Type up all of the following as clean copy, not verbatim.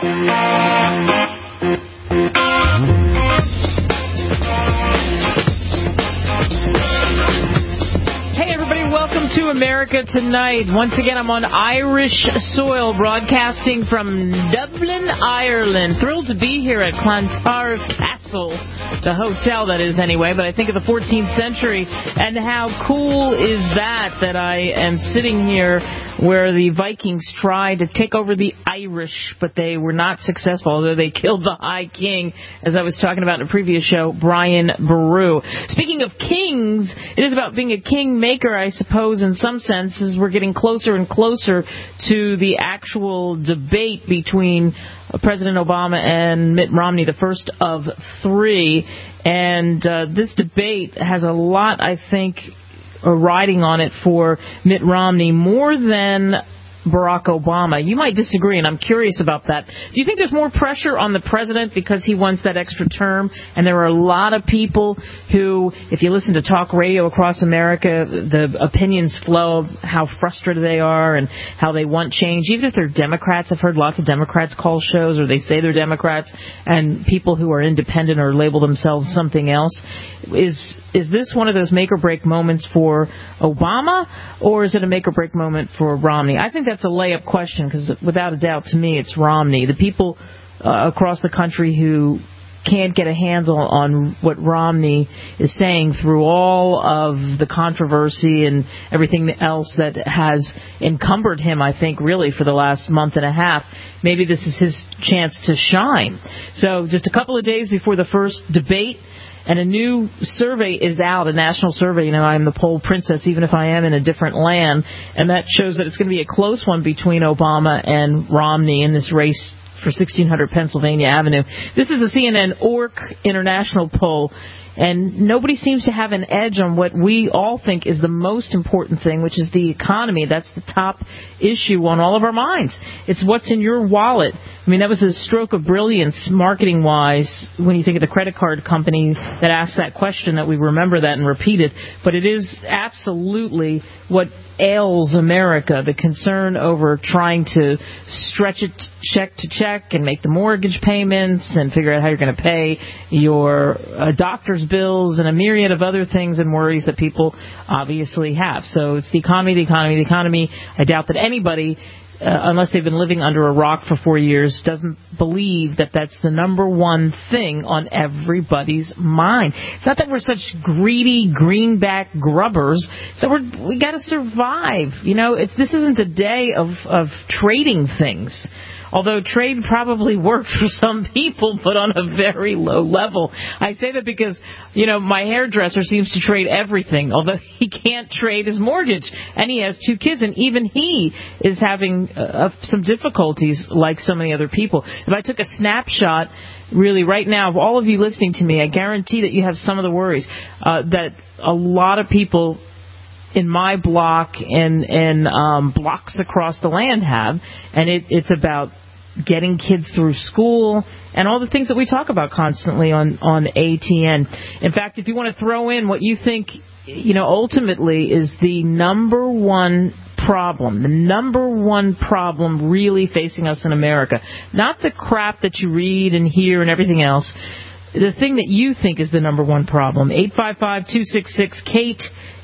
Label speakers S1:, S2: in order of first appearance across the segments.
S1: To America Tonight. Once again, I'm on Irish soil, broadcasting from Dublin, Ireland. Thrilled to be here at Clontarf Castle, the hotel that is anyway, but I think of the 14th century. And how cool is that I am sitting here where the Vikings tried to take over the Irish, but they were not successful, although they killed the High King, as I was talking about in a previous show, Brian Boru. Speaking of kings, it is about being a kingmaker, I suppose, in some senses. We're getting closer and closer to the actual debate between President Obama and Mitt Romney, the first of three. And this debate has a lot, I think, riding on it for Mitt Romney, more than Barack Obama. You might disagree, and I'm curious about that. Do you think there's more pressure on the president because he wants that extra term? And there are a lot of people who, if you listen to talk radio across America, the opinions flow of how frustrated they are and how they want change. Even if they're Democrats, I've heard lots of Democrats call shows, or they say they're Democrats, and people who are independent or label themselves something else. Is this one of those make-or-break moments for Obama, or is it a make-or-break moment for Romney? I think that's a layup question, because without a doubt, to me, it's Romney. The people across the country who can't get a handle on what Romney is saying through all of the controversy and everything else that has encumbered him, I think, really for the last month and a half. Maybe this is his chance to shine. So just a couple of days before the first debate, and a new survey is out, a national survey. You know, I'm the poll princess, even if I am in a different land. And that shows that it's going to be a close one between Obama and Romney in this race for 1600 Pennsylvania Avenue. This is a CNN ORC International poll. And nobody seems to have an edge on what we all think is the most important thing, which is the economy. That's the top issue on all of our minds. It's what's in your wallet. I mean, that was a stroke of brilliance marketing-wise when you think of the credit card company that asked that question, that we remember that and repeat it. But it is absolutely what ails America, the concern over trying to stretch it check to check and make the mortgage payments and figure out how you're going to pay your doctor's bills and a myriad of other things and worries that people obviously have. So it's the economy, the economy, the economy. I doubt that anybody, unless they've been living under a rock for 4 years, doesn't believe that that's the number one thing on everybody's mind. It's not that we're such greedy, greenback grubbers. It's that we got to survive. You know, this isn't the day of trading things. Although trade probably works for some people, but on a very low level. I say that because, you know, my hairdresser seems to trade everything, although he can't trade his mortgage. And he has 2 kids, and even he is having some difficulties like so many other people. If I took a snapshot, really, right now, of all of you listening to me, I guarantee that you have some of the worries that a lot of people in my block and blocks across the land have, and it's about getting kids through school and all the things that we talk about constantly on ATN. In fact, if you want to throw in what you think, you know, ultimately is the number one problem really facing us in America, not the crap that you read and hear and everything else, the thing that you think is the number one problem. 855-266-KATE,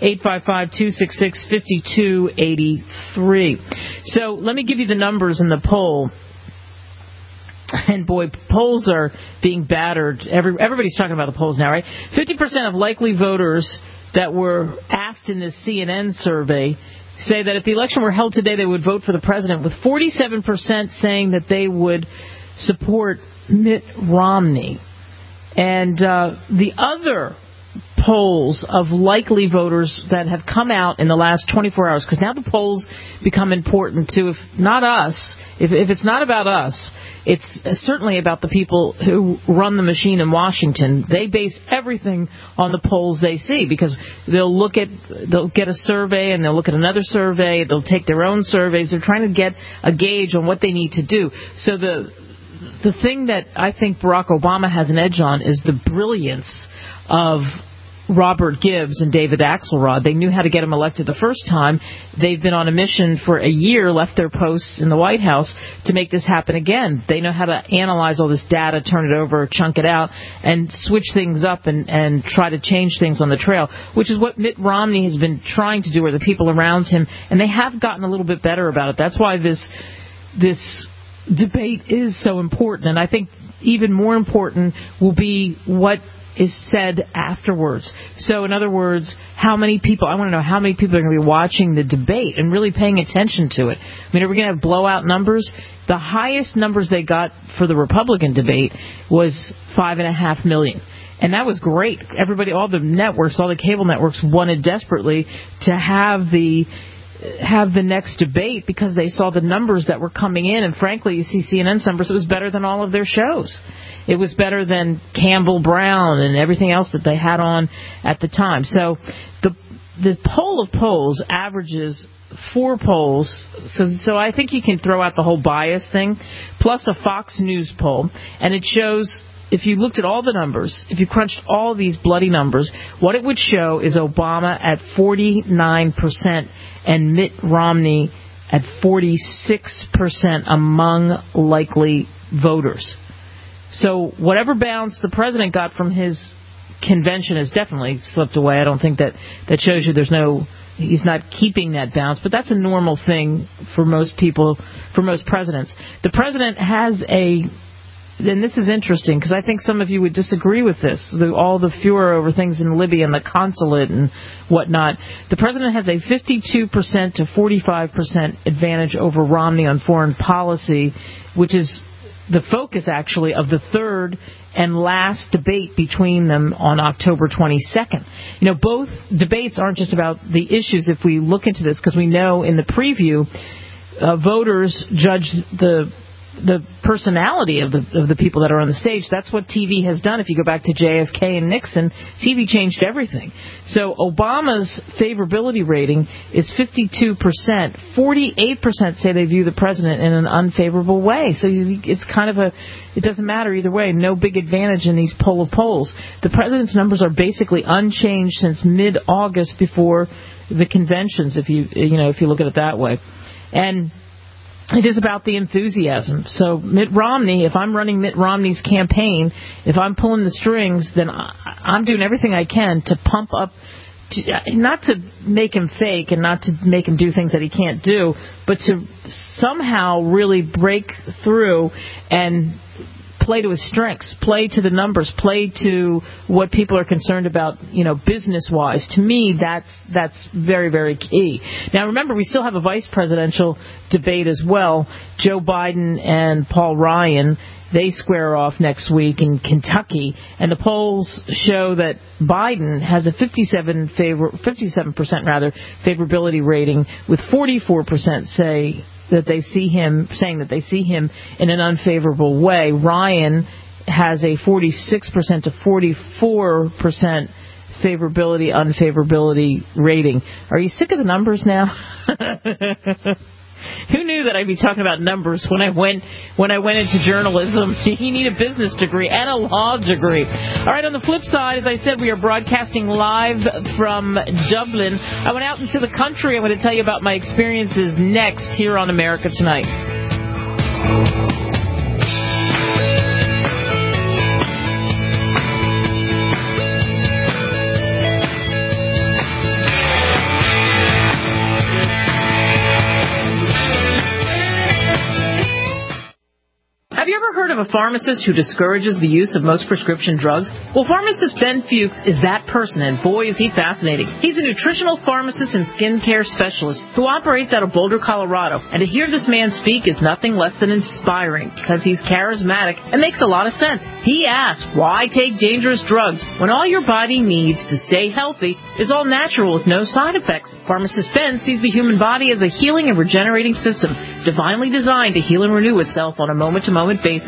S1: 855-266-5283. So let me give you the numbers in the poll. And boy, polls are being battered. Everybody's talking about the polls now, right? 50% of likely voters that were asked in this CNN survey say that if the election were held today, they would vote for the president, with 47% saying that they would support Mitt Romney. And the other polls of likely voters that have come out in the last 24 hours, because now the polls become important too. If not us, if it's not about us, it's certainly about the people who run the machine in Washington. They base everything on the polls they see, because they'll get a survey and they'll look at another survey. They'll take their own surveys. They're trying to get a gauge on what they need to do. So the thing that I think Barack Obama has an edge on is the brilliance of Robert Gibbs and David Axelrod. They knew how to get him elected the first time. They've been on a mission for a year, left their posts in the White House to make this happen again. They know how to analyze all this data, turn it over, chunk it out, and switch things up and try to change things on the trail, which is what Mitt Romney has been trying to do, or the people around him, and they have gotten a little bit better about it. That's why this debate is so important, and I think even more important will be what is said afterwards. So, in other words, I want to know how many people are going to be watching the debate and really paying attention to it. I mean, are we going to have blowout numbers? The highest numbers they got for the Republican debate was 5.5 million. And that was great. Everybody, all the networks, all the cable networks wanted desperately to have the next debate because they saw the numbers that were coming in. And frankly, you see CNN's numbers, it was better than all of their shows. It was better than Campbell Brown and everything else that they had on at the time. So the poll of polls averages 4 polls. So I think you can throw out the whole bias thing, plus a Fox News poll. And it shows, if you looked at all the numbers, if you crunched all these bloody numbers, what it would show is Obama at 49% and Mitt Romney at 46% among likely voters. So whatever bounce the president got from his convention has definitely slipped away. I don't think that shows you he's not keeping that bounce, but that's a normal thing for most people, for most presidents. The president has and this is interesting because I think some of you would disagree with this, all the furor over things in Libya and the consulate and whatnot. The president has a 52% to 45% advantage over Romney on foreign policy, which is the focus, actually, of the third and last debate between them on October 22nd. You know, both debates aren't just about the issues if we look into this, because we know in the preview, voters judge the personality of the people that are on the stage. That's what TV has done. If you go back to JFK and Nixon, TV changed everything. So Obama's favorability rating is 52%. 48% say they view the president in an unfavorable way. So it's kind of it doesn't matter either way. No big advantage in these poll of polls. The president's numbers are basically unchanged since mid-August before the conventions, if you look at it that way. And it is about the enthusiasm. So Mitt Romney, if I'm running Mitt Romney's campaign, if I'm pulling the strings, then I'm doing everything I can to pump up, not to make him fake and not to make him do things that he can't do, but to somehow really break through and play to his strengths, play to the numbers, play to what people are concerned about, business-wise. To me, that's very, very key. Now, remember, we still have a vice presidential debate as well. Joe Biden and Paul Ryan, they square off next week in Kentucky, and the polls show that Biden has a 57% favorability rating, with 44% saying that they see him in an unfavorable way. Ryan has a 46% to 44% unfavorability rating. Are you sick of the numbers now? Who knew that I'd be talking about numbers when I went into journalism? You need a business degree and a law degree. All right, on the flip side, as I said, we are broadcasting live from Dublin. I went out into the country. I'm going to tell you about my experiences next here on America Tonight. Have you ever heard of a pharmacist who discourages the use of most prescription drugs? Well, pharmacist Ben Fuchs is that person, and boy, is he fascinating. He's a nutritional pharmacist and skincare specialist who operates out of Boulder, Colorado. And to hear this man speak is nothing less than inspiring, because he's charismatic and makes a lot of sense. He asks, why take dangerous drugs when all your body needs to stay healthy is all natural with no side effects? Pharmacist Ben sees the human body as a healing and regenerating system, divinely designed to heal and renew itself on a moment-to-moment basis.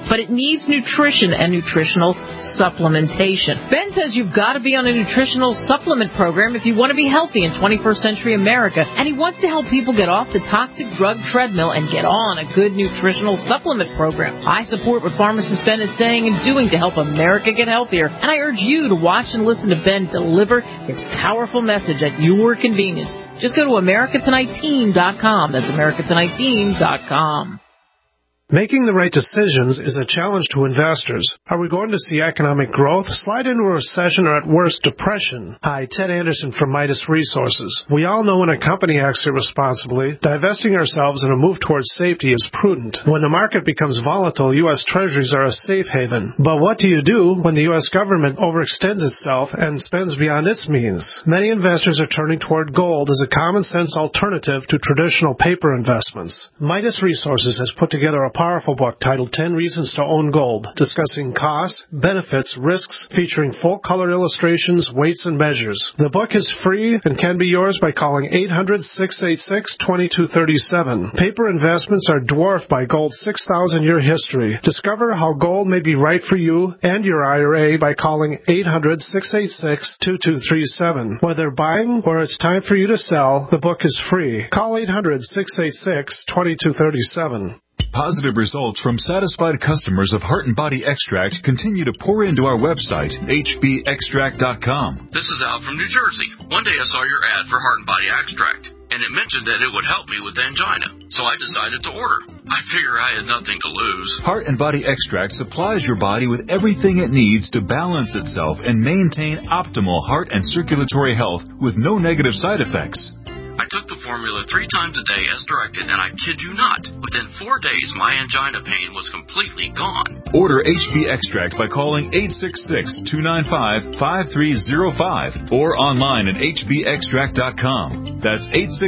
S1: but it needs nutrition and nutritional supplementation. Ben says you've got to be on a nutritional supplement program if you want to be healthy in 21st century America, and he wants to help people get off the toxic drug treadmill and get on a good nutritional supplement program. I support what pharmacist Ben is saying and doing to help America get healthier, and I urge you to watch and listen to Ben deliver his powerful message at your convenience. Just go to AmericaTonightTeam.com. That's AmericaTonightTeam.com.
S2: Making the right decisions is a challenge to investors. Are we going to see economic growth, slide into a recession, or at worst, depression? Hi, Ted Anderson from Midas Resources. We all know when a company acts irresponsibly, divesting ourselves in a move towards safety is prudent. When the market becomes volatile, U.S. Treasuries are a safe haven. But what do you do when the U.S. government overextends itself and spends beyond its means? Many investors are turning toward gold as a common-sense alternative to traditional paper investments. Midas Resources has put together a powerful book titled 10 Reasons to Own Gold, discussing costs, benefits, risks, featuring full-color illustrations, weights, and measures. The book is free and can be yours by calling 800-686-2237. Paper investments are dwarfed by gold's 6,000-year history. Discover how gold may be right for you and your IRA by calling 800-686-2237. Whether buying or it's time for you to sell, the book is free. Call 800-686-2237.
S3: Positive results from satisfied customers of Heart and Body Extract continue to pour into our website, hbextract.com.
S4: This is Al from New Jersey. One day I saw your ad for Heart and Body Extract, and it mentioned that it would help me with angina, so I decided to order. I figure I had nothing to lose.
S3: Heart and Body Extract supplies your body with everything it needs to balance itself and maintain optimal heart and circulatory health with no negative side effects.
S4: I took the formula 3 times a day as directed, and I kid you not, within 4 days my angina pain was completely gone.
S3: Order HB Extract by calling 866-295-5305 or online at hbextract.com. That's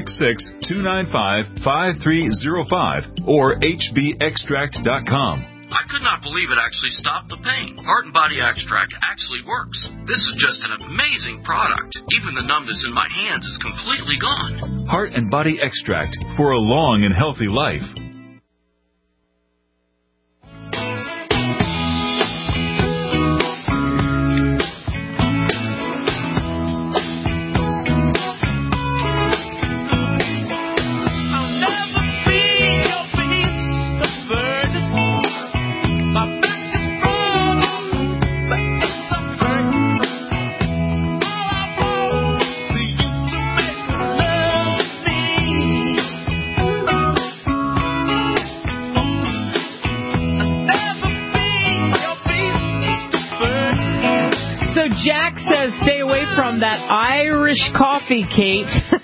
S3: 866-295-5305 or hbextract.com.
S4: I could not believe it actually stopped the pain. Heart and Body Extract actually works. This is just an amazing product. Even the numbness in my hands is completely gone.
S3: Heart and Body Extract for a long and healthy life.
S1: Jack says stay away from that Irish coffee, Kate.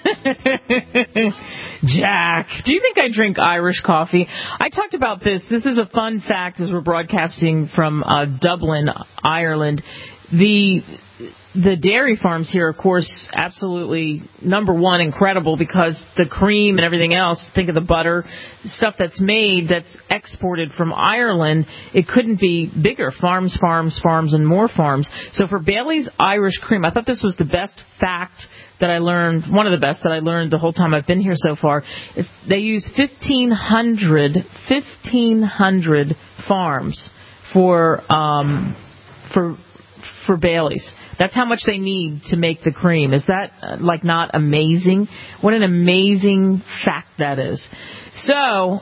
S1: Jack, do you think I drink Irish coffee? I talked about this. This is a fun fact as we're broadcasting from Dublin, Ireland. The dairy farms here, of course, absolutely, number one, incredible because the cream and everything else, think of the butter, stuff that's made, that's exported from Ireland, it couldn't be bigger. Farms, farms, farms, and more farms. So for Bailey's Irish Cream, I thought this was the best fact that I learned, one of the best that I learned the whole time I've been here so far, is they use 1,500 farms for Bailey's. That's how much they need to make the cream. Is that, not amazing? What an amazing fact that is. So,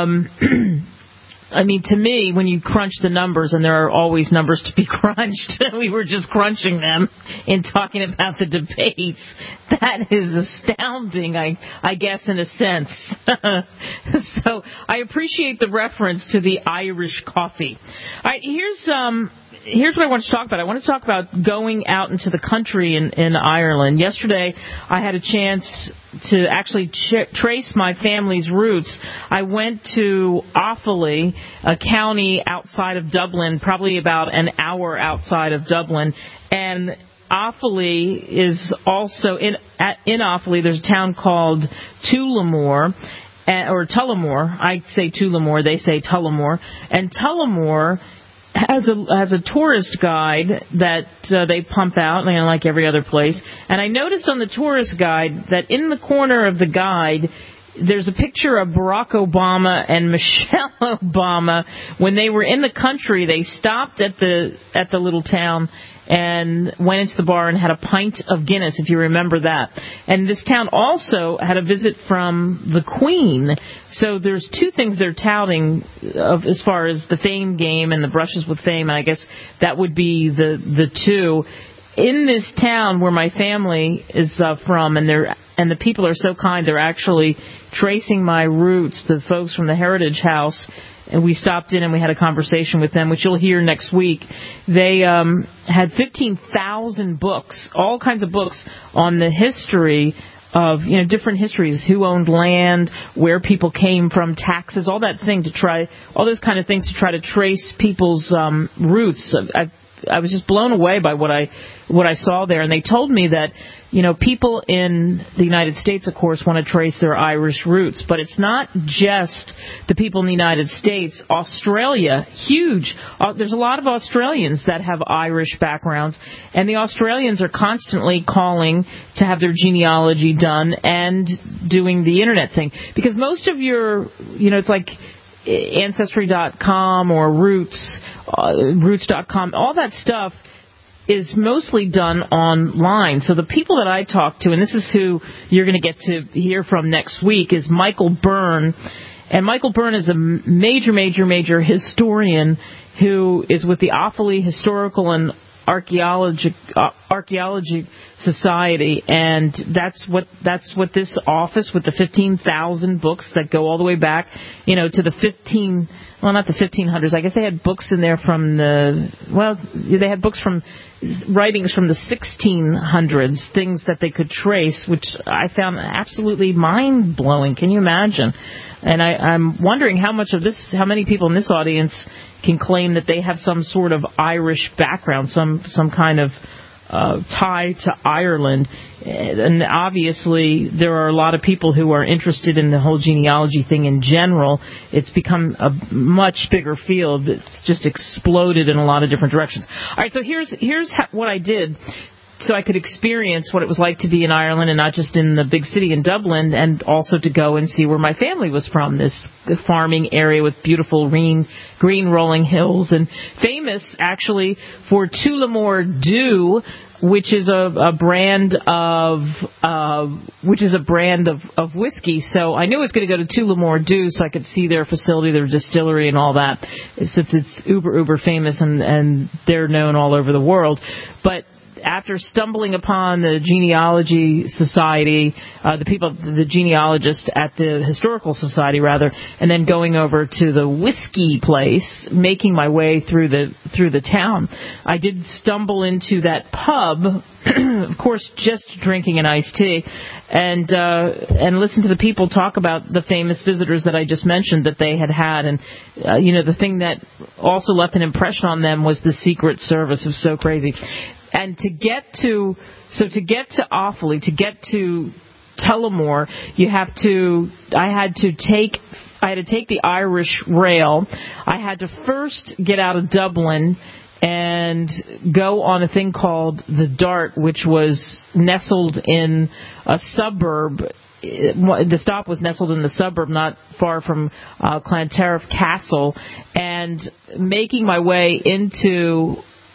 S1: to me, when you crunch the numbers, and there are always numbers to be crunched, we were just crunching them in talking about the debates, that is astounding, I guess, in a sense. So I appreciate the reference to the Irish coffee. All right, here's what I want to talk about. I want to talk about going out into the country in Ireland. Yesterday, I had a chance to actually trace my family's roots. I went to Offaly, a county outside of Dublin, probably about an hour outside of Dublin, and Offaly is also in Offaly. There's a town called Tullamore. Or Tullamore. I say Tullamore, they say Tullamore. And Tullamore has a tourist guide that they pump out, like every other place. And I noticed on the tourist guide that in the corner of the guide, there's a picture of Barack Obama and Michelle Obama. When they were in the country, they stopped at the little town and went into the bar and had a pint of Guinness, if you remember that. And this town also had a visit from the Queen. So there's two things they're touting of as far as the fame game and the brushes with fame, and I guess that would be the two. In this town where my family is from, and the people are so kind, they're actually tracing my roots, the folks from the Heritage House, and we stopped in and we had a conversation with them, which you'll hear next week. They had 15,000 books, all kinds of books on the history of, different histories, who owned land, where people came from, taxes, all those kind of things to try to trace people's roots. I was just blown away by what I saw there, and they told me that people in the United States, of course, want to trace their Irish roots, but it's not just the people in the United States. Australia, huge. There's a lot of Australians that have Irish backgrounds, and the Australians are constantly calling to have their genealogy done and doing the internet thing, because most of your, it's like Ancestry.com or Roots.com, all that stuff is mostly done online. So the people that I talk to, and this is who you're going to get to hear from next week, is Michael Byrne. And Michael Byrne is a major historian who is with the Offaly Historical and Archaeology Society, and that's what this office with the 15,000 books that go all the way back, to the not the 1500s. I guess they had books in there from they had books from writings from the 1600s, things that they could trace, which I found absolutely mind-blowing. Can you imagine? And I'm wondering how many people in this audience can claim that they have some sort of Irish background, some kind of tie to Ireland. And obviously there are a lot of people who are interested in the whole genealogy thing in general. It's become a much bigger field. It's just exploded in a lot of different directions. All right, so here's what I did so I could experience what it was like to be in Ireland and not just in the big city in Dublin, and also to go and see where my family was from, this farming area with beautiful green rolling hills, and famous actually for Tullamore Dew, which is a brand of whiskey. So I knew I was going to go to Tullamore Dew so I could see their facility, their distillery, and all that, since it's uber famous and they're known all over the world. But after stumbling upon the genealogy society, the genealogists at the historical society rather, and then going over to the whiskey place, making my way through the town, I did stumble into that pub, of course, just drinking an iced tea, and listen to the people talk about the famous visitors that I just mentioned that they had, and the thing that also left an impression on them was the Secret Service. It was so crazy. And to get to Offaly, to get to Tullamore, I had to take the Irish Rail. I had to first get out of Dublin and go on a thing called the Dart, which was nestled in a suburb. The stop was nestled in the suburb not far from Clontarf Castle, and making my way into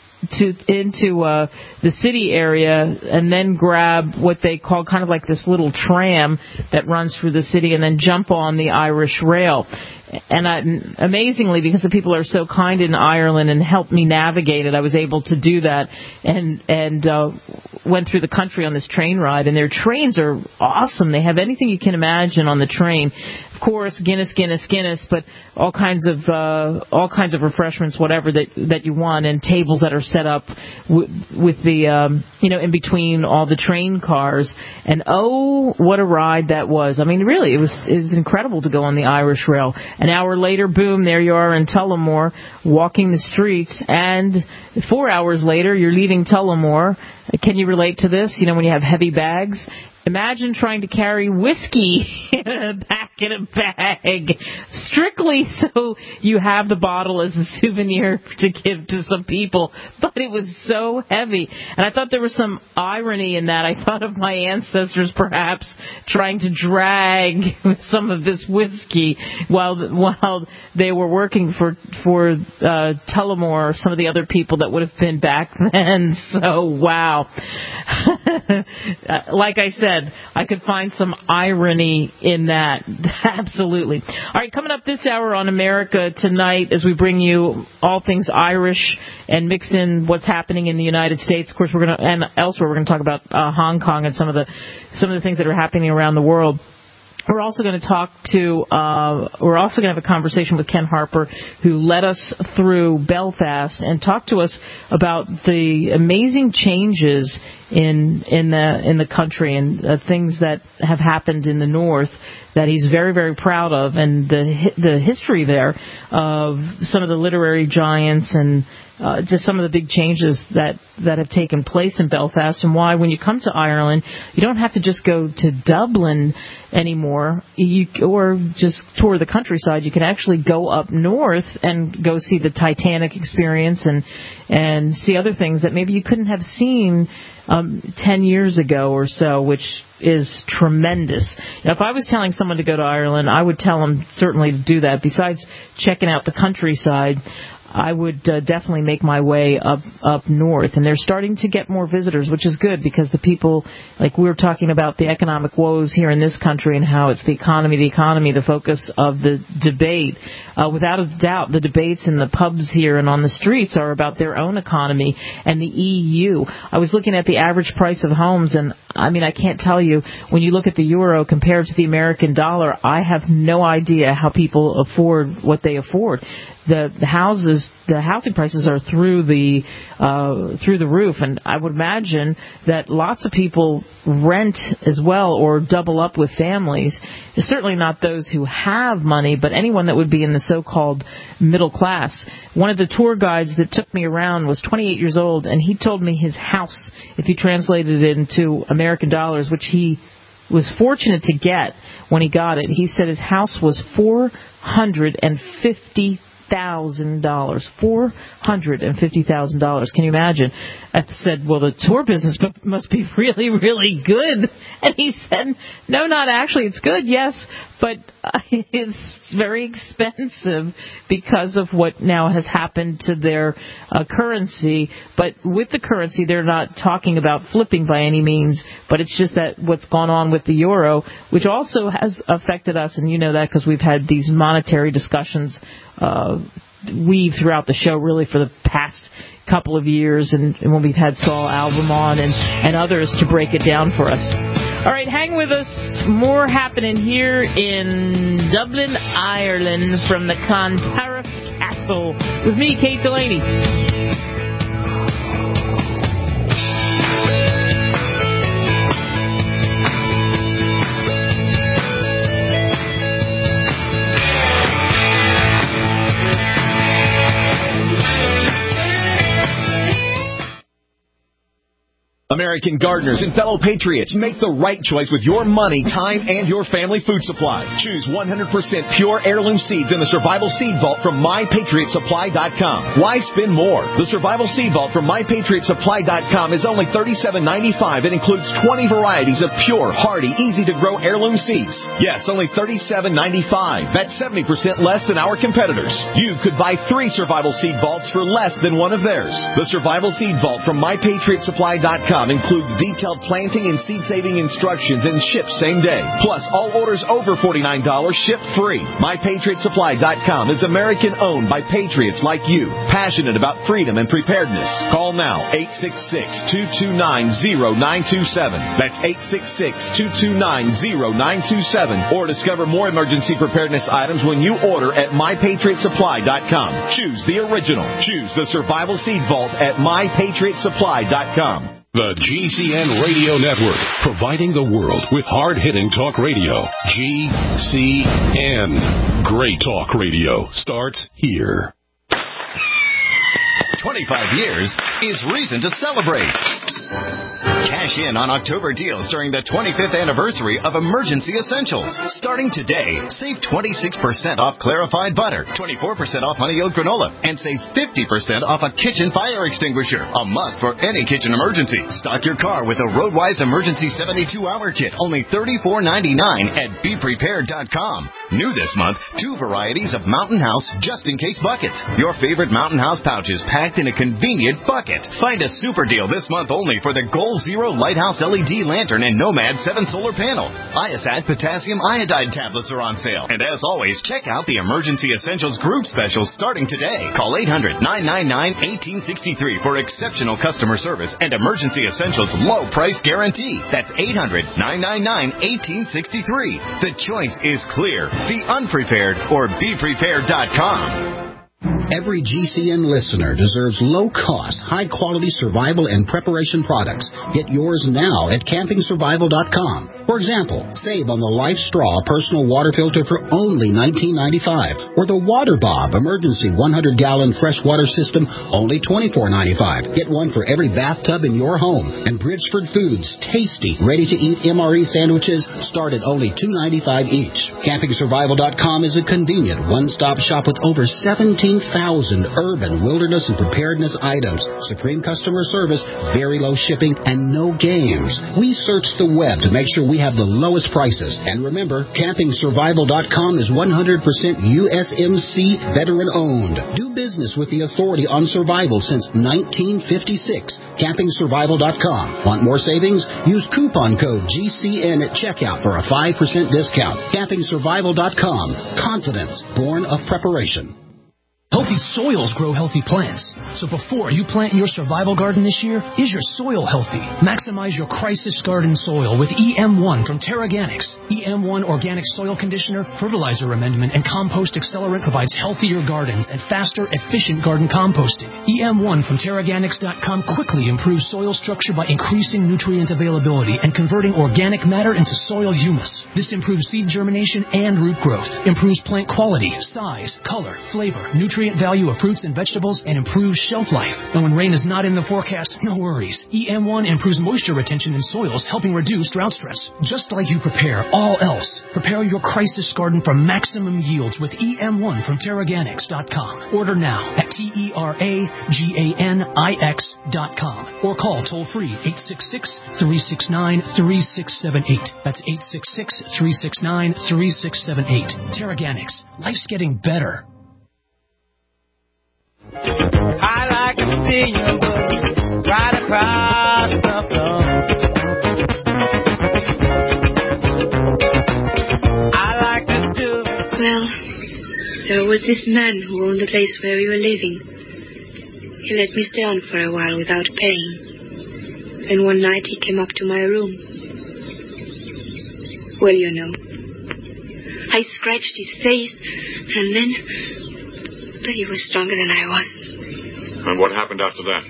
S1: the city area, and then grab what they call kind of like this little tram that runs through the city, and then jump on the Irish Rail. And amazingly, because the people are so kind in Ireland and helped me navigate it, I was able to do that and went through the country on this train ride. And their trains are awesome. They have anything you can imagine on the train. Of course, Guinness, but all kinds of refreshments, whatever that you want, and tables that are set up with the in between all the train cars. And oh, what a ride that was! I mean, really, it was incredible to go on the Irish Rail. An hour later, boom, there you are in Tullamore, walking the streets, and 4 hours later, you're leaving Tullamore. Can you relate to this? When you have heavy bags? Imagine trying to carry whiskey back in a bag, strictly so you have the bottle as a souvenir to give to some people. But it was so heavy. And I thought there was some irony in that. I thought of my ancestors perhaps trying to drag some of this whiskey while they were working for Tullamore or some of the other people that would have been back then. So, wow. Like I said, I could find some irony in that. Absolutely. All right, coming up this hour on America Tonight, as we bring you all things Irish and mix in what's happening in the United States. Of course, we're going to, and elsewhere, we're going to talk about Hong Kong and some of the things that are happening around the world. We're also going to have a conversation with Ken Harper, who led us through Belfast and talked to us about the amazing changes in the country and things that have happened in the North that he's very, very proud of, and the history there of some of the literary giants and just some of the big changes that have taken place in Belfast, and why when you come to Ireland, you don't have to just go to Dublin anymore or just tour the countryside. You can actually go up north and go see the Titanic experience and see other things that maybe you couldn't have seen 10 years ago or so, which is tremendous. Now, if I was telling someone to go to Ireland, I would tell them certainly to do that. Besides checking out the countryside, I would definitely make my way up north. And they're starting to get more visitors, which is good, because the people, like we were talking about the economic woes here in this country and how it's the economy, the focus of the debate. Without a doubt, the debates in the pubs here and on the streets are about their own economy and the EU. I was looking at the average price of homes, and I mean, I can't tell you, when you look at the euro compared to the American dollar, I have no idea how people afford what they afford. The housing prices are through the roof, and I would imagine that lots of people rent as well or double up with families. It's certainly not those who have money, but anyone that would be in the so-called middle class. One of the tour guides that took me around was 28 years old, and he told me his house, if you translated it into American dollars, which he was fortunate to get when he got it, he said his house was $450,000. $450,000. Can you imagine? I said, well, the tour business must be really, really good. And he said, no, not actually. It's good, yes, but it's very expensive because of what now has happened to their currency. But with the currency, they're not talking about flipping by any means, but it's just that what's gone on with the euro, which also has affected us, and you know that because we've had these monetary discussions weave throughout the show really for the past couple of years, and when we've had Saul Albom on and others to break it down for us. All right, hang with us. More happening here in Dublin, Ireland, from the Clontarf Castle with me, Kate Delaney.
S5: American gardeners and fellow patriots, make the right choice with your money, time, and your family food supply. Choose 100% pure heirloom seeds in the Survival Seed Vault from MyPatriotSupply.com. Why spend more? The Survival Seed Vault from MyPatriotSupply.com is only $37.95 and includes 20 varieties of pure, hardy, easy-to-grow heirloom seeds. Yes, only $37.95. That's 70% less than our competitors. You could buy 3 Survival Seed Vaults for less than one of theirs. The Survival Seed Vault from MyPatriotSupply.com includes detailed planting and seed-saving instructions and ships same day. Plus, all orders over $49 ship free. MyPatriotSupply.com is American-owned by patriots like you, passionate about freedom and preparedness. Call now, 866-229-0927. That's 866-229-0927. Or discover more emergency preparedness items when you order at MyPatriotSupply.com. Choose the original. Choose the Survival Seed Vault at MyPatriotSupply.com.
S6: The GCN Radio Network, providing the world with hard-hitting talk radio. GCN. Great talk radio starts here.
S7: 25 years is reason to celebrate.
S5: Cash in on October deals during the 25th anniversary of Emergency Essentials. Starting today, save 26% off clarified butter, 24% off honey oat granola, and save 50% off a kitchen fire extinguisher. A must for any kitchen emergency. Stock your car with a Roadwise Emergency 72-hour kit, only $34.99 at BePrepared.com. New this month, 2 varieties of Mountain House just-in-case buckets. Your favorite Mountain House pouches packed in a convenient bucket. Find a super deal this month only for the Goal Zero Lighthouse LED lantern and Nomad 7 solar panel. IASAT potassium iodide tablets are on sale. And as always, check out the Emergency Essentials group specials starting today. Call 800-999-1863 for exceptional customer service and Emergency Essentials low price guarantee. That's 800-999-1863. The choice is clear. Be unprepared or BePrepared.com.
S7: Every GCN listener deserves low-cost, high-quality survival and preparation products. Get yours now at CampingSurvival.com. For example, save on the Life Straw personal water filter for only $19.95, or the Water Bob emergency 100-gallon freshwater system, only $24.95. Get one for every bathtub in your home. And Bridgeford Foods tasty, ready-to-eat MRE sandwiches start at only $2.95 each. CampingSurvival.com is a convenient one-stop shop with over 17,000 urban, wilderness, and preparedness items. Supreme customer service, very low shipping, and no games. We search the web to make sure we have the lowest prices. And remember, CampingSurvival.com is 100% USMC veteran-owned. Do business with the authority on survival since 1956. CampingSurvival.com. Want more savings? Use coupon code GCN at checkout for a 5% discount. CampingSurvival.com. Confidence born of preparation.
S8: Healthy soils grow healthy plants. So before you plant your survival garden this year, is your soil healthy? Maximize your crisis garden soil with EM1 from Terraganics. EM1 Organic Soil Conditioner, Fertilizer Amendment, and Compost Accelerant provides healthier gardens and faster, efficient garden composting. EM1 from Terraganics.com quickly improves soil structure by increasing nutrient availability and converting organic matter into soil humus. This improves seed germination and root growth, improves plant quality, size, color, flavor, nutrient value of fruits and vegetables, and improves shelf life. And when rain is not in the forecast, no worries. EM1 improves moisture retention in soils, helping reduce drought stress. Just like you prepare all else, prepare your crisis garden for maximum yields with EM1 from Terraganics.com. Order now at TerraGanix.com or call toll-free 866-369-3678. That's 866-369-3678. Terraganics. Life's getting better.
S9: I like to see you look right across the floor. I like to do.
S10: Well, there was this man who owned the place where we were living. He let me stay on for a while without paying. Then one night he came up to my room. Well, you know, I scratched his face, and then... But he was stronger than I was.
S11: And what happened after that?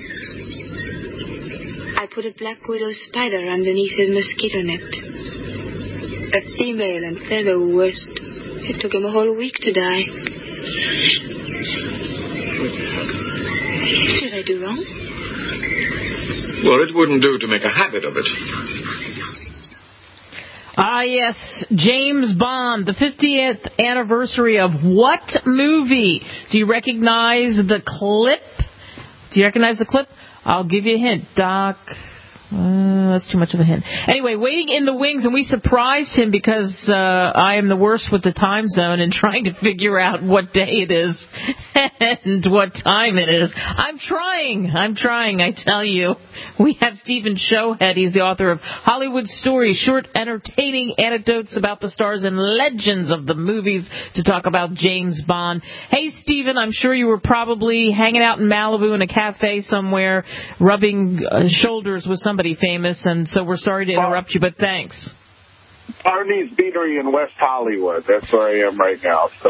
S10: I put a black widow spider underneath his mosquito net. A female, and they're the worst. It took him a whole week to die. Did I do wrong?
S11: Well, it wouldn't do to make a habit of it.
S1: Ah, yes, James Bond, the 50th anniversary of what movie? Do you recognize the clip? I'll give you a hint. Doc... that's too much of a hint. Anyway, Waiting in the Wings, and we surprised him because I am the worst with the time zone and trying to figure out what day it is and what time it is. I'm trying, I tell you. We have Stephen Shohead. He's the author of Hollywood Stories, short, entertaining anecdotes about the stars and legends of the movies to talk about James Bond. Hey, Stephen, I'm sure you were probably hanging out in Malibu in a cafe somewhere, rubbing shoulders with somebody famous, and so we're sorry to interrupt you, but thanks.
S12: Barney's Beanery in West Hollywood. That's where I am right now. So.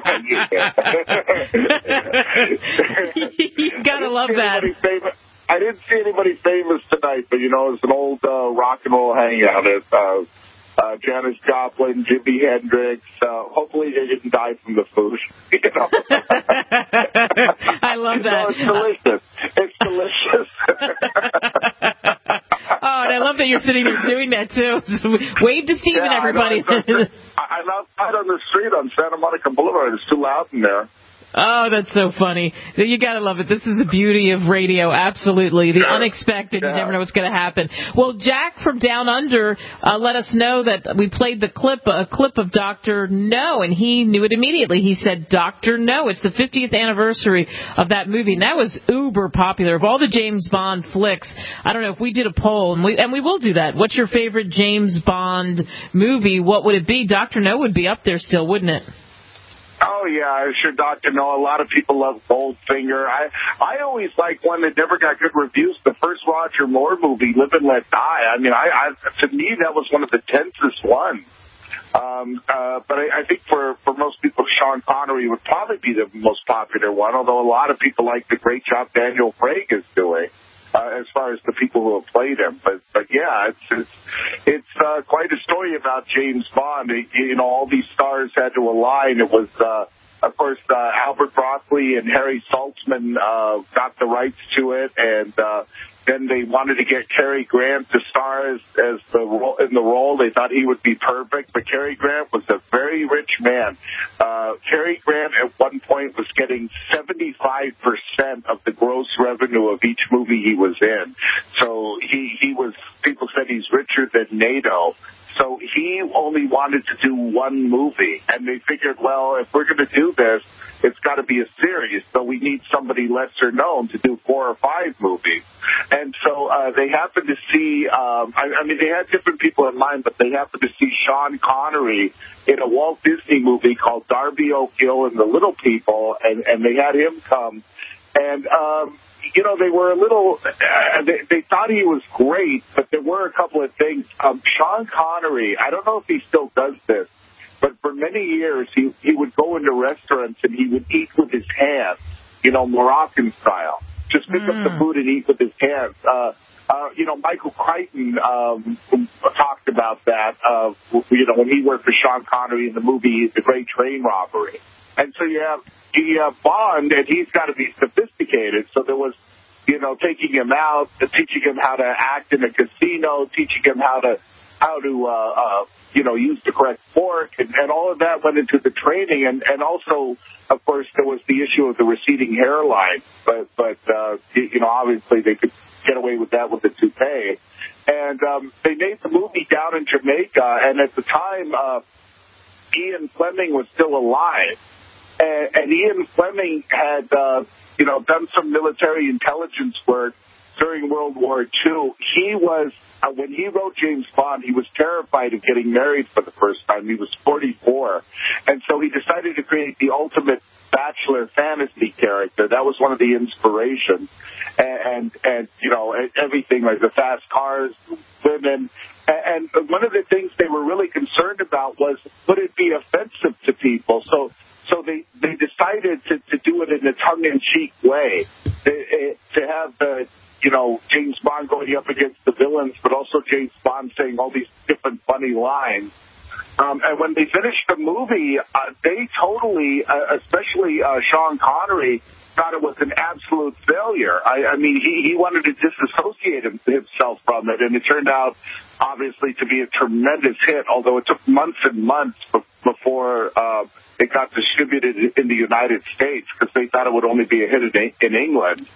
S1: You gotta love that.
S12: I didn't see anybody famous tonight, but, you know, it's an old rock and roll hangout. It's Janis Joplin, Jimi Hendrix. Hopefully they didn't die from the food. You know?
S1: I love that.
S12: No, it's delicious. It's delicious.
S1: Oh, I love that you're sitting there doing that, too. Wave to Steven, everybody.
S12: I'm outside on the street on Santa Monica Boulevard. It's too loud in there.
S1: Oh, that's so funny. You got to love it. This is the beauty of radio, absolutely. The unexpected, you never know what's going to happen. Well, Jack from Down Under let us know that we played a clip of Dr. No, and he knew it immediately. He said, Dr. No. It's the 50th anniversary of that movie, and that was uber popular. Of all the James Bond flicks, I don't know if we did a poll, and we will do that. What's your favorite James Bond movie? What would it be? Dr. No would be up there still, wouldn't it?
S12: Oh, yeah, I'm sure Dr. No. A lot of people love Goldfinger. I always like one that never got good reviews, the first Roger Moore movie, Live and Let Die. I mean, to me, that was one of the tensest ones. But I think for most people, Sean Connery would probably be the most popular one, although a lot of people like the great job Daniel Craig is doing. As far as the people who have played him. But yeah, it's quite a story about James Bond. All these stars had to align. It was, of course, Albert Broccoli and Harry Saltzman got the rights to it, and then they wanted to get Cary Grant to star in the role. They thought he would be perfect, but Cary Grant was a very rich man. Cary Grant at one point was getting 75% of the gross revenue of each movie he was in. So he was, people said he's richer than NATO. So he only wanted to do one movie, and they figured, well, if we're going to do this, it's got to be a series, so we need somebody lesser known to do 4 or 5 movies. And so they happened to see, I mean, they had different people in mind, but they happened to see Sean Connery in a Walt Disney movie called Darby O'Gill and the Little People, and they had him come. And, they were a little, they thought he was great, but there were a couple of things. Sean Connery, I don't know if he still does this, but for many years he would go into restaurants and he would eat with his hands, Moroccan style. Just pick up the food and eat with his hands. Michael Crichton talked about that, when he worked for Sean Connery in the movie The Great Train Robbery. And so you have Bond, and he's got to be sophisticated. So there was, taking him out, teaching him how to act in a casino, teaching him how to use the correct fork, and all of that went into the training. And also, of course, there was the issue of the receding hairline. But obviously they could get away with that with the toupee. And they made the movie down in Jamaica, and at the time, Ian Fleming was still alive. And Ian Fleming had, done some military intelligence work during World War II. He was, when he wrote James Bond, he was terrified of getting married for the first time. He was 44. And so he decided to create the ultimate bachelor fantasy character. That was one of the inspirations. And everything like the fast cars, women. And one of the things they were really concerned about was, would it be offensive to people? So they decided to do it in a tongue-in-cheek way, to have the, James Bond going up against the villains, but also James Bond saying all these different funny lines. And when they finished the movie, they totally, especially Sean Connery, thought it was an absolute failure. I mean, he wanted to disassociate himself from it, and it turned out, obviously, to be a tremendous hit, although it took months and months before it got distributed in the United States, because they thought it would only be a hit in England.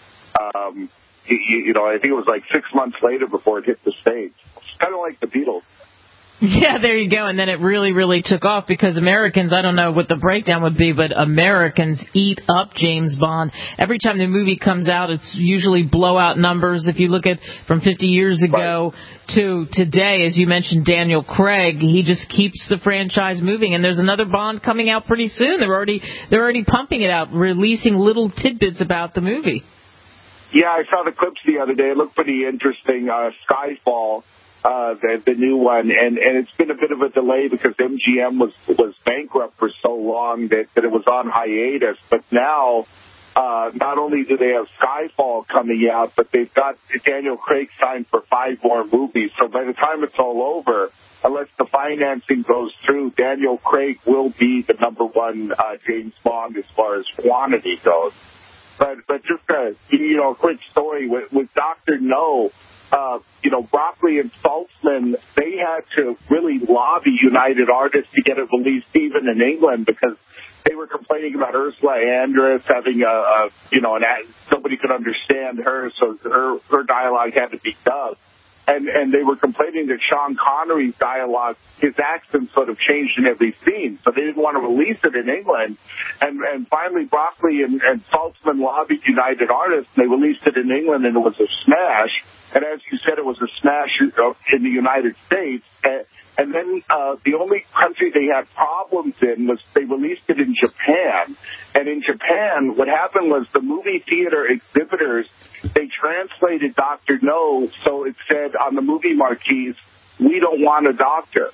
S12: I think it was like 6 months later before it hit the States. It's kind of like the Beatles.
S1: Yeah, there you go. And then it really, really took off because Americans, I don't know what the breakdown would be, but Americans eat up James Bond. Every time the movie comes out, it's usually blowout numbers. If you look at from 50 years ago to today, as you mentioned, Daniel Craig, he just keeps the franchise moving. And there's another Bond coming out pretty soon. They're already pumping it out, releasing little tidbits about the movie.
S12: Yeah, I saw the clips the other day. It looked pretty interesting. Skyfall. The new one, and it's been a bit of a delay because MGM was bankrupt for so long that it was on hiatus. But now, not only do they have Skyfall coming out, but they've got Daniel Craig signed for 5 more movies. So by the time it's all over, unless the financing goes through, Daniel Craig will be the number one James Bond as far as quantity goes. But just a quick story with Dr. No. Broccoli and Saltzman, they had to really lobby United Artists to get it released even in England because they were complaining about Ursula Andress having nobody could understand her, so her dialogue had to be dubbed. And they were complaining that Sean Connery's dialogue, his accent sort of changed in every scene, so they didn't want to release it in England. And finally, Broccoli and Saltzman lobbied United Artists, and they released it in England, and it was a smash. And as you said, it was a smash in the United States. And then the only country they had problems in was they released it in Japan. And in Japan, what happened was the movie theater exhibitors, they translated Dr. No, so it said on the movie marquees, "We don't want a doctor."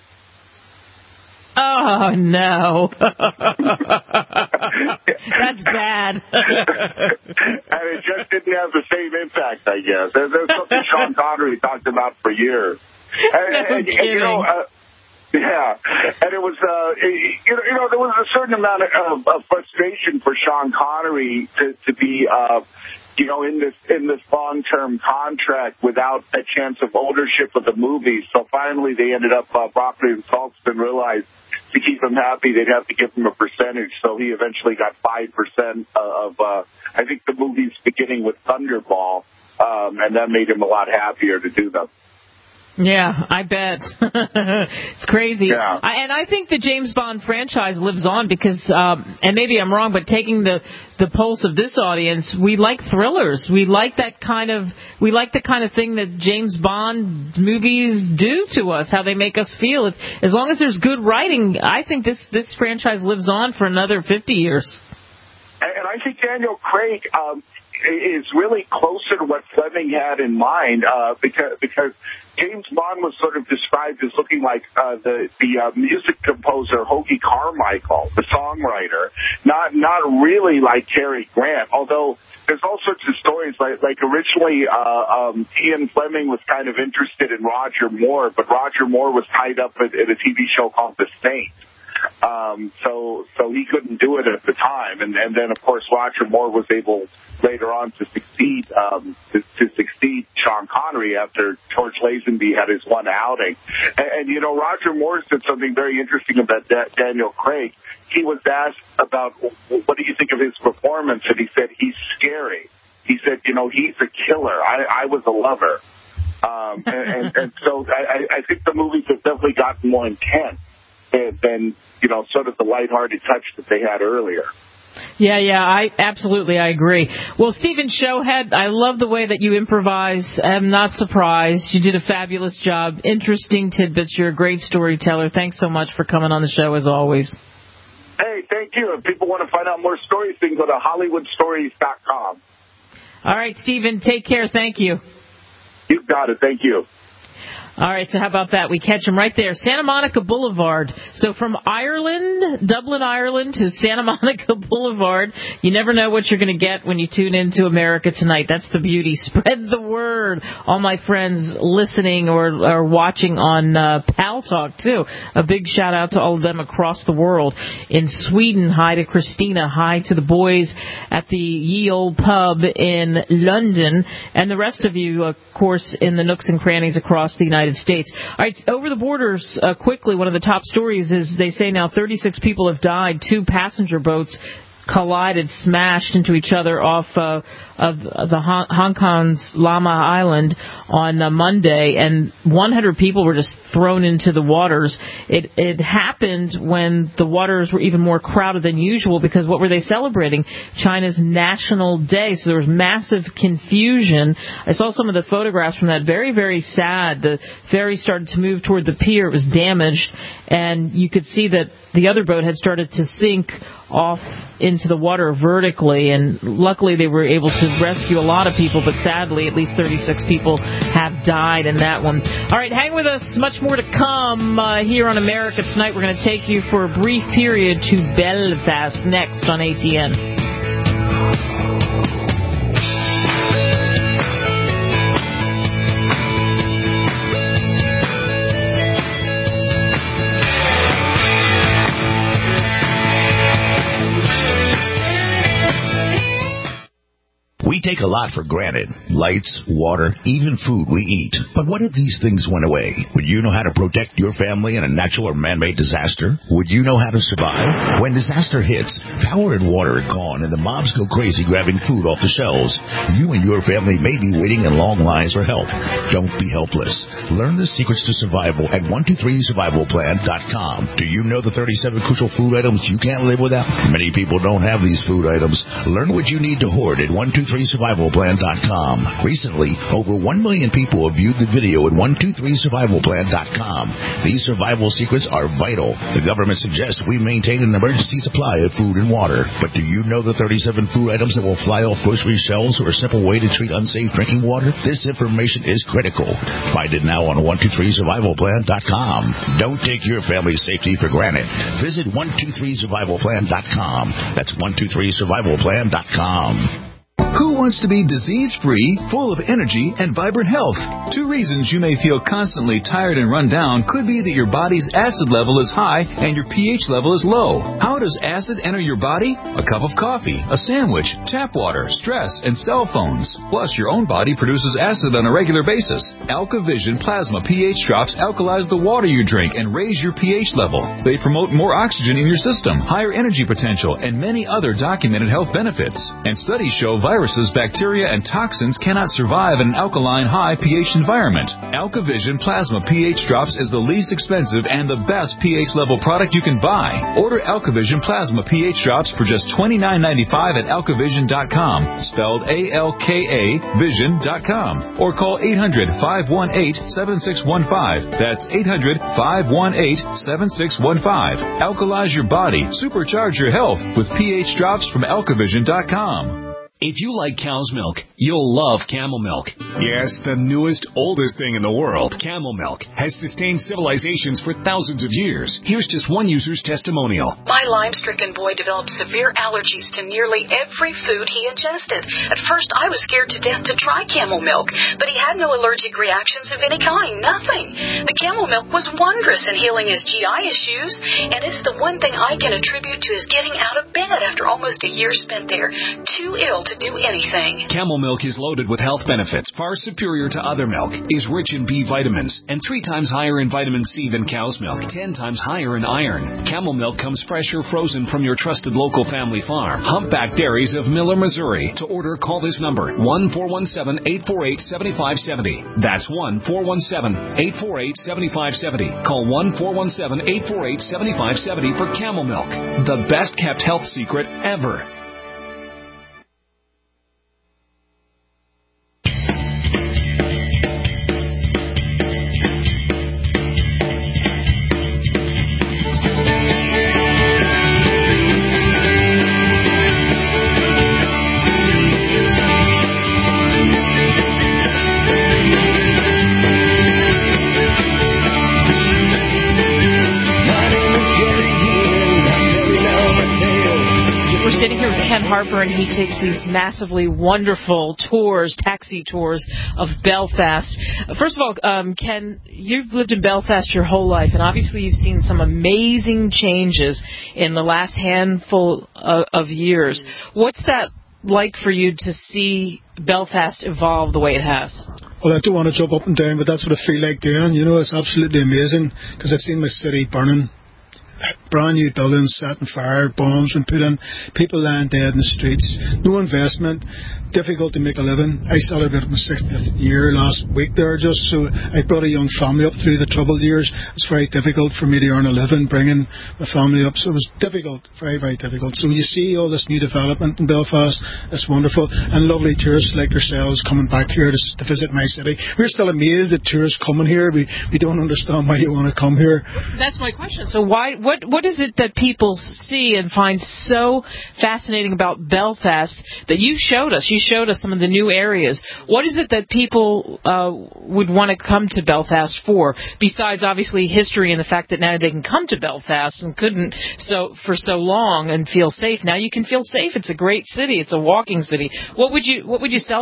S1: Oh, no. That's bad.
S12: And it just didn't have the same impact, I guess. There's something Sean Connery talked about for years. And it was, there was a certain amount of frustration for Sean Connery to be, in this long-term contract without a chance of ownership of the movie. So finally, they ended up, Broccoli and Saltzman realized to keep him happy, they'd have to give him a percentage. So he eventually got 5% of, I think the movie's beginning with Thunderball, and that made him a lot happier to do them.
S1: Yeah, I bet. It's crazy.
S12: Yeah.
S1: And I think the James Bond franchise lives on because, and maybe I'm wrong, but taking the pulse of this audience, we like thrillers. We like the kind of thing that James Bond movies do to us, how they make us feel. As long as there's good writing, I think this franchise lives on for another 50 years.
S12: And I think Daniel Craig is really closer to what Fleming had in mind, because James Bond was sort of described as looking like the music composer Hoagy Carmichael, the songwriter, not really like Cary Grant. Although there's all sorts of stories like originally Ian Fleming was kind of interested in Roger Moore, but Roger Moore was tied up in a TV show called The Saint. So he couldn't do it at the time, and then of course Roger Moore was able later on to succeed Sean Connery after George Lazenby had his one outing. And Roger Moore said something very interesting about Daniel Craig. He was asked about what do you think of his performance, and he said he's scary. He said he's a killer. I was a lover, and so I think the movies have definitely gotten more intense than sort of the lighthearted touch that they had earlier.
S1: Yeah, I agree. Well, Stephen Showhead, I love the way that you improvise. I'm not surprised. You did a fabulous job. Interesting tidbits. You're a great storyteller. Thanks so much for coming on the show, as always.
S12: Hey, thank you. If people want to find out more stories, they can go to HollywoodStories.com.
S1: All right, Stephen, take care. Thank you.
S12: You got it. Thank you.
S1: All right, so how about that? We catch him right there, Santa Monica Boulevard. So from Ireland, Dublin, Ireland, to Santa Monica Boulevard, you never know what you're going to get when you tune into America Tonight. That's the beauty. Spread the word. All my friends listening or watching on Pal Talk, too. A big shout-out to all of them across the world. In Sweden, hi to Christina. Hi to the boys at the Ye Old Pub in London. And the rest of you, of course, in the nooks and crannies across the United States. All right, over the borders, quickly, one of the top stories is they say now 36 people have died. 2 passenger boats collided, smashed into each other off of the Hong Kong's Lama Island on Monday, and 100 people were just thrown into the waters. It happened when the waters were even more crowded than usual, because what were they celebrating? China's National Day. So there was massive confusion. I saw some of the photographs from that. Very, very sad. The ferry started to move toward the pier. It was damaged, and you could see that the other boat had started to sink off into the water vertically, and luckily they were able to rescue a lot of people, but sadly at least 36 people have died in that one. All right, hang with us. Much more to come here on America Tonight. We're going to take you for a brief period to Belfast next on ATN.
S13: We take a lot for granted. Lights, water, even food we eat. But what if these things went away? Would you know how to protect your family in a natural or man-made disaster? Would you know how to survive? When disaster hits, power and water are gone and the mobs go crazy grabbing food off the shelves. You and your family may be waiting in long lines for help. Don't be helpless. Learn the secrets to survival at 123survivalplan.com. Do you know the 37 crucial food items you can't live without? Many people don't have these food items. Learn what you need to hoard at 123survivalplan.com. Recently, over 1 million people have viewed the video at 123survivalplan.com. These survival secrets are vital. The government suggests we maintain an emergency supply of food and water. But do you know the 37 food items that will fly off grocery shelves or a simple way to treat unsafe drinking water? This information is critical. Find it now on 123survivalplan.com. Don't take your family's safety for granted. Visit 123survivalplan.com. That's 123survivalplan.com.
S3: Who wants to be disease-free, full of energy, and vibrant health? 2 reasons you may feel constantly tired and run down could be that your body's acid level is high and your pH level is low. How does acid enter your body? A cup of coffee, a sandwich, tap water, stress, and cell phones. Plus, your own body produces acid on a regular basis. AlkaVision Plasma pH drops alkalize the water you drink and raise your pH level. They promote more oxygen in your system, higher energy potential, and many other documented health benefits. And studies show viruses, bacteria, and toxins cannot survive in an alkaline high pH environment. AlkaVision Plasma pH Drops is the least expensive and the best pH level product you can buy. Order AlkaVision Plasma pH Drops for just $29.95 at alkavision.com, spelled A-L-K-A vision.com, or call 800-518-7615. That's 800-518-7615. Alkalize your body, supercharge your health with pH Drops from alkavision.com.
S6: If you like cow's milk, you'll love Camel Milk. Yes, the newest, oldest thing in the world. Camel Milk has sustained civilizations for thousands of years. Here's just one user's testimonial.
S14: My Lyme-stricken boy developed severe allergies to nearly every food he ingested. At first, I was scared to death to try Camel Milk, but he had no allergic reactions of any kind, nothing. The Camel Milk was wondrous in healing his GI issues, and it's the one thing I can attribute to his getting out of bed after almost a year spent there, too ill to do anything.
S6: Camel Milk is loaded with health benefits far superior to other milk, is rich in B vitamins, and 3 times higher in vitamin C than cow's milk, 10 times higher in iron. Camel Milk comes fresh or frozen from your trusted local family farm. Humpback Dairies of Miller, Missouri. To order, call this number, 1-417-848-7570. That's 1-417-848-7570. Call 1-417-848-7570 for Camel Milk, the best kept health secret ever.
S1: Harper, and he takes these massively wonderful tours, taxi tours of Belfast. First of all, Ken, you've lived in Belfast your whole life, and obviously you've seen some amazing changes in the last handful of years. What's that like for you to see Belfast evolve the way it has?
S15: Well, I don't want to jump up and down, but that's what I feel like doing. You know, it's absolutely amazing because I've seen my city burning. Brand new buildings set on fire, bombs been put in, people lying dead in the streets, no investment, difficult to make a living. I celebrated my 60th year last week there just, so I brought a young family up through the troubled years. It was very difficult for me to earn a living, bringing my family up, so it was difficult, very, very difficult. So when you see all this new development in Belfast, it's wonderful, and lovely tourists like yourselves coming back here to visit my city. We're still amazed at tourists coming here. We don't understand why you want to come here.
S1: That's my question. So what is it that people see and find so fascinating about Belfast that you showed us? You showed us some of the new areas. What is it that people would want to come to Belfast for, besides obviously history and the fact that now they can come to Belfast and couldn't for so long and feel safe? Now you can feel safe. It's a great city. It's a walking city. What would you sell them on?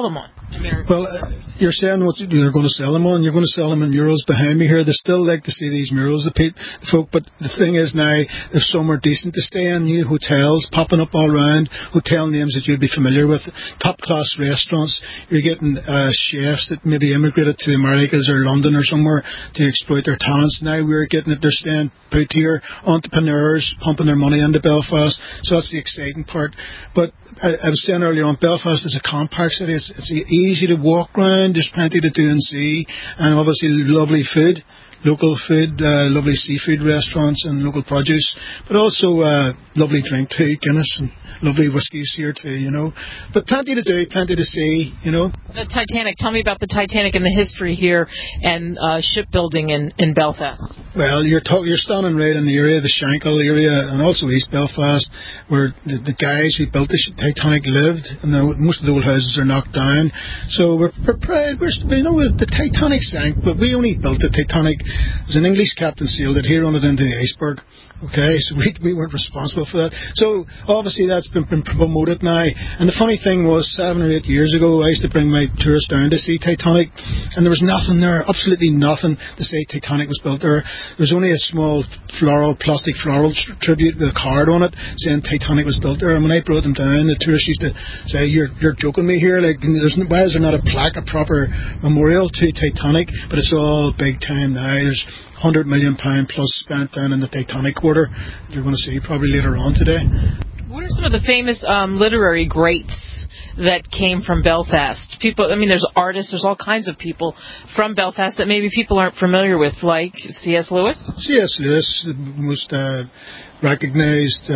S15: Well, you're saying what you're going to sell them on. You're going to sell them in murals behind me here. They still like to see these murals, the folk. But the thing is now, if somewhere decent to stay in, new hotels popping up all around, hotel names that you'd be familiar with, top-class restaurants. You're getting chefs that maybe immigrated to the Americas or London or somewhere to exploit their talents. Now we're getting it. They're staying put here. Entrepreneurs pumping their money into Belfast. So that's the exciting part. But I was saying earlier on, Belfast is a compact city. It's easy to walk around. There's plenty to do and see, and obviously lovely food, local food, lovely seafood restaurants and local produce, but also lovely drink too, Guinness and lovely whiskies here too, you know. But plenty to do, plenty to see, you know.
S1: The Titanic. Tell me about the Titanic and the history here and shipbuilding in Belfast.
S15: Well, you're standing right in the area, the Shankill area, and also East Belfast, where the guys who built the Titanic lived, and most of the old houses are knocked down. So we're proud. You know, the Titanic sank, but we only built the Titanic. It was an English captain sailed it. He run it into the iceberg. Okay, so we weren't responsible for that. So obviously that's been promoted now. And the funny thing was, 7 or 8 years ago, I used to bring my tourists down to see Titanic, and there was nothing there, absolutely nothing to say Titanic was built there. There was only a small plastic floral tribute with a card on it saying Titanic was built there. And when I brought them down, the tourists used to say, "You're joking me here. Like, why is there not a plaque, a proper memorial to Titanic?" But it's all big time now. There's £100 million plus spent down in the Titanic Quarter. You're going to see probably later on today.
S1: What are some of the famous literary greats that came from Belfast? People, I mean, there's artists, there's all kinds of people from Belfast that maybe people aren't familiar with, like C.S. Lewis?
S15: C.S. Lewis, the most recognized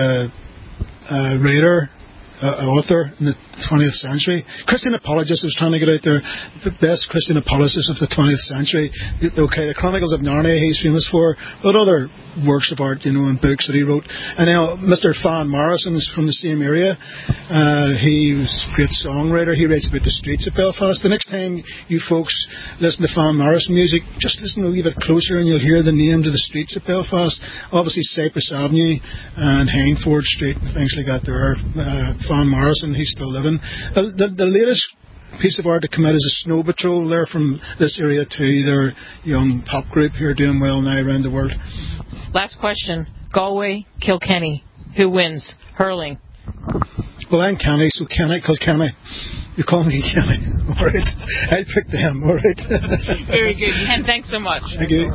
S15: writer, author in the 20th century. Christian apologist, I was trying to get out there, the best Christian apologist of the 20th century. Okay, the Chronicles of Narnia he's famous for, but other works of art, you know, and books that he wrote. And now Mr. Van Morrison is from the same area. He was a great songwriter. He writes about the streets of Belfast. The next time you folks listen to Van Morrison music, just listen a wee bit closer and you'll hear the names of the streets of Belfast. Obviously Cypress Avenue and Hangford Street and things like that there. Van Morrison, he's still living. The latest piece of art to come out is a Snow Patrol. They're from this area too. They're a young pop group who are doing well now around the world.
S1: Last question. Galway, Kilkenny. Who wins? Hurling.
S15: Well, I'm Kenny, so Kilkenny. You call me Kenny. All right. I'll pick them. All right.
S1: Very good. Ken, thanks so much.
S15: Thank you.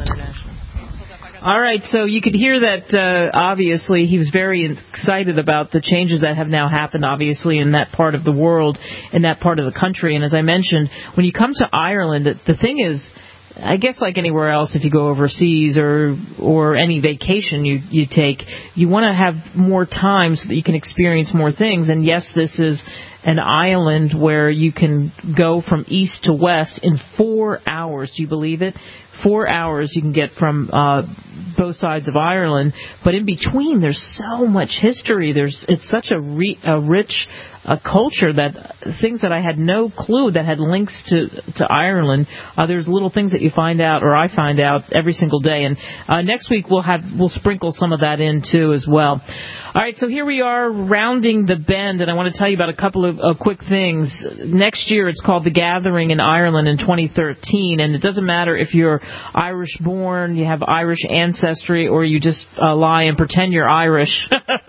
S1: All right, so you could hear that, obviously, he was very excited about the changes that have now happened, obviously, in that part of the world, in that part of the country. And as I mentioned, when you come to Ireland, the thing is, I guess like anywhere else, if you go overseas or any vacation you take, you want to have more time so that you can experience more things. And yes, this is an island where you can go from east to west in 4 hours. Do you believe it? 4 hours you can get from both sides of Ireland, but in between there's so much history. It's such a rich culture, that things that I had no clue that had links to Ireland. There's little things that you find out, or I find out every single day. And next week we'll sprinkle some of that in too as well. All right, so here we are rounding the bend, and I want to tell you about a couple of quick things. Next year it's called The Gathering in Ireland in 2013, and it doesn't matter if you're Irish-born, you have Irish ancestry, or you just lie and pretend you're Irish.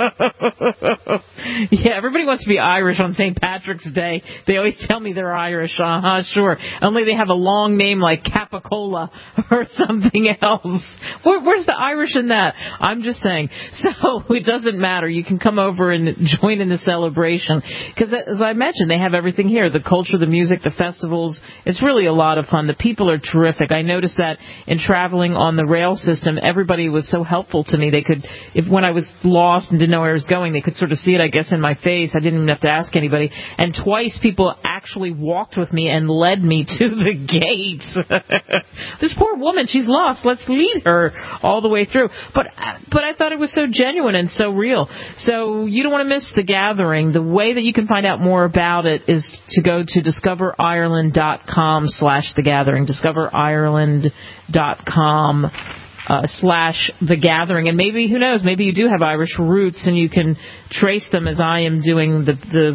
S1: Yeah, everybody wants to be Irish on St. Patrick's Day. They always tell me they're Irish. Sure. Only they have a long name like Capicola or something else. Where's the Irish in that? I'm just saying. So it doesn't matter. You can come over and join in the celebration. Because as I mentioned, they have everything here. The culture, the music, the festivals. It's really a lot of fun. The people are terrific. I noticed that in traveling on the rail system, everybody was so helpful to me. They could, when I was lost and didn't know where I was going, they could sort of see it, I guess, in my face. I didn't even have to ask anybody. And twice people actually walked with me and led me to the gates. This poor woman, she's lost. Let's lead her all the way through. But I thought it was so genuine and so real. So you don't want to miss The Gathering. The way that you can find out more about it is to go to discoverireland.com/thegathering. discoverireland.com /The Gathering. And maybe, who knows, maybe you do have Irish roots and you can trace them, as I am doing, the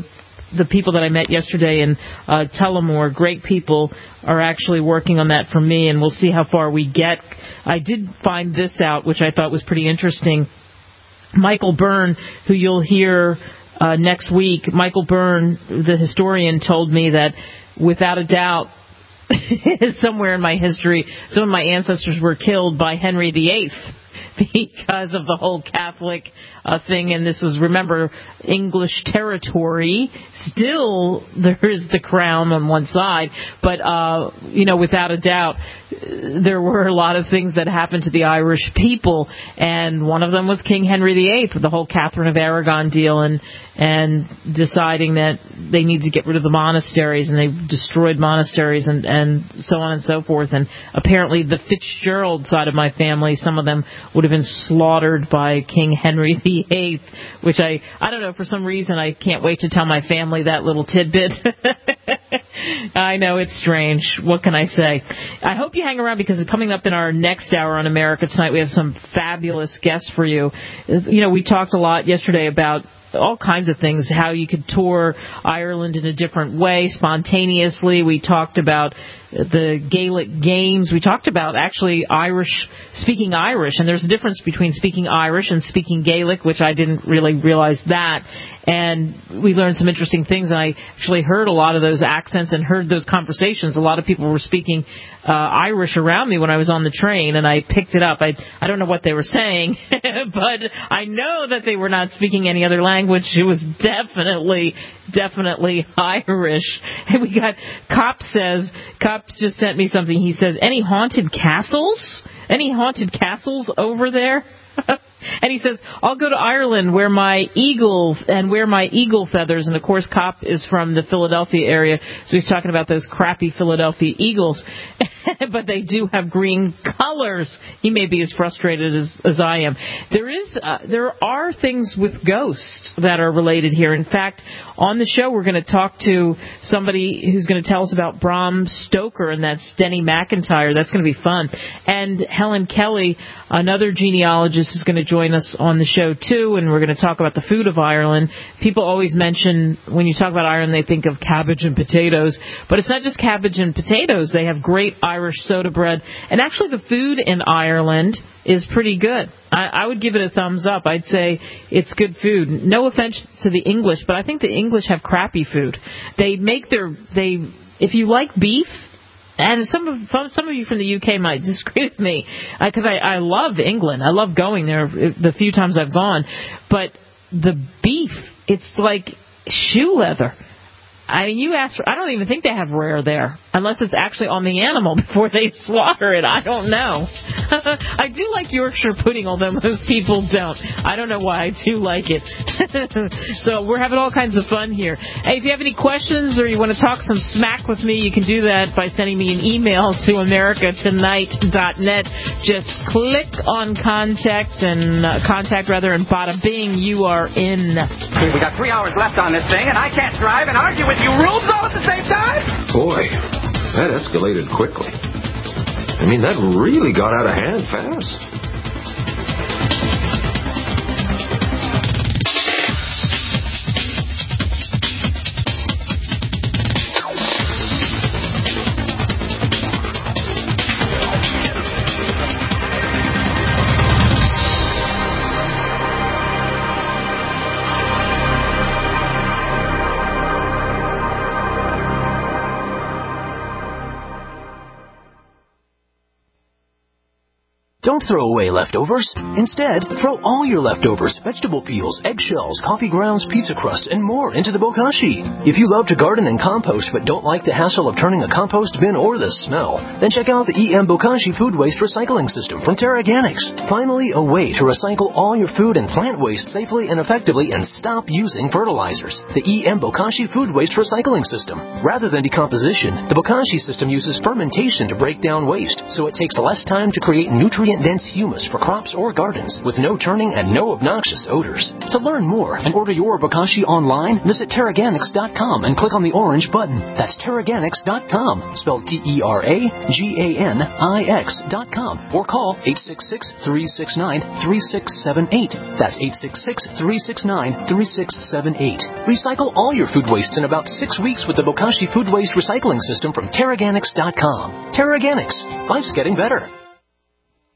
S1: the people that I met yesterday in Tullamore, great people, are actually working on that for me, and we'll see how far we get. I did find this out, which I thought was pretty interesting. Michael Byrne, who you'll hear next week, Michael Byrne, the historian, told me that without a doubt, somewhere in my history, some of my ancestors were killed by Henry VIII because of the whole Catholic thing. And this was, remember, English territory. Still, there is the crown on one side. But, without a doubt, there were a lot of things that happened to the Irish people. And one of them was King Henry VIII, the whole Catherine of Aragon deal, and deciding that they need to get rid of the monasteries, and they destroyed monasteries and so on and so forth. And apparently the Fitzgerald side of my family, some of them would have been slaughtered by King Henry VIII, which I don't know, for some reason I can't wait to tell my family that little tidbit. I know, it's strange. What can I say? I hope you hang around, because coming up in our next hour on America Tonight, we have some fabulous guests for you. We talked a lot yesterday about all kinds of things, how you could tour Ireland in a different way, spontaneously. We talked about the Gaelic games. We talked about actually speaking Irish, and there's a difference between speaking Irish and speaking Gaelic, which I didn't really realize that. And we learned some interesting things, and I actually heard a lot of those accents and heard those conversations. A lot of people were speaking Irish around me when I was on the train, and I picked it up. I don't know what they were saying, but I know that they were not speaking any other language. It was definitely Irish. And we got, Cops just sent me something. He says, any haunted castles? Any haunted castles over there? And he says, I'll go to Ireland wear my eagle feathers. And, of course, Cop is from the Philadelphia area, so he's talking about those crappy Philadelphia Eagles. But they do have green colors. He may be as frustrated as I am. There are things with ghosts that are related here. In fact, on the show, we're going to talk to somebody who's going to tell us about Bram Stoker, and that's Denny McIntyre. That's going to be fun. And Helen Kelly, another genealogist, is going to join us on the show, too, and we're going to talk about the food of Ireland. People always mention, when you talk about Ireland, they think of cabbage and potatoes, but it's not just cabbage and potatoes. They have great Irish soda bread, and actually the food in Ireland is pretty good. I would give it a thumbs up. I'd say it's good food. No offense to the English, but I think the English have crappy food. If you like beef, and some of you from the UK might disagree with me, because I love England. I love going there the few times I've gone. But the beef, it's like shoe leather. I mean, I don't even think they have rare there, unless it's actually on the animal before they slaughter it. I don't know. I do like Yorkshire pudding, although most people don't. I don't know why. I do like it. So we're having all kinds of fun here. Hey, if you have any questions or you want to talk some smack with me, you can do that by sending me an email to americatonight.net. Just click on contact, and bada bing, you are in.
S16: We got 3 hours left on this thing, and I can't drive and argue with you rules all at the same time?
S11: Boy, that escalated quickly. I mean, that really got out of hand fast.
S8: Don't throw away leftovers. Instead, throw all your leftovers, vegetable peels, eggshells, coffee grounds, pizza crusts, and more into the bokashi. If you love to garden and compost but don't like the hassle of turning a compost bin or the smell, then check out the EM Bokashi Food Waste Recycling System from Terraganics. Finally, a way to recycle all your food and plant waste safely and effectively and stop using fertilizers. The EM Bokashi Food Waste Recycling System. Rather than decomposition, the Bokashi system uses fermentation to break down waste, so it takes less time to create nutrient nutrient-dense humus for crops or gardens with no turning and no obnoxious odors. To learn more and order your Bokashi online, visit Terraganics.com and click on the orange button. That's Terraganics.com, spelled Terraganix.com, or call 866-369-3678. That's 866-369-3678. Recycle all your food wastes in about 6 weeks with the Bokashi Food Waste Recycling System from Terraganics.com. Terraganics. Life's getting better.